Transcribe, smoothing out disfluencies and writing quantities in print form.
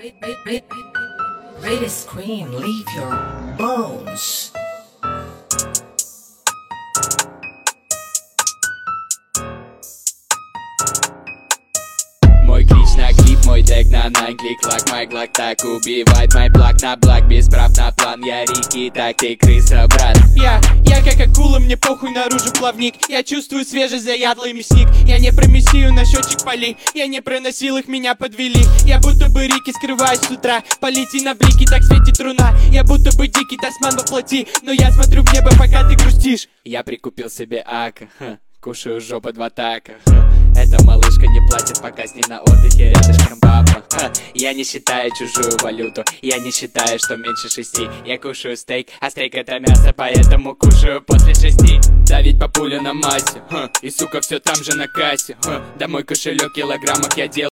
Greatest queen, leave your bones. Мой клич на клип, мой тег на 9 клик, лак, мой глак так убивает мой блак на блак, без прав на план, я Рики, так ты крыса, брат. Я как акула, мне похуй, наружу плавник. Я чувствую свежий заядлый мясник. Я не про мессию на счетчик поли, я не проносил их, меня подвели. Я будто бы Рики, скрываюсь с утра. Полети на блики, так светит руна. Я будто бы дикий тасман во плоти, но я смотрю в небо, пока ты грустишь. Я прикупил себе ака, кушаю жопу 2 така. Эта малышка не платит, пока с ней на отдыхе рядышком папа. Я не считаю чужую валюту, я не считаю, что меньше 6. Я кушаю стейк, а стейк это мясо, поэтому кушаю после 6. Давить по пулю на массе, и сука все там же на кассе. Да мой кошелек в килограммах я делаю.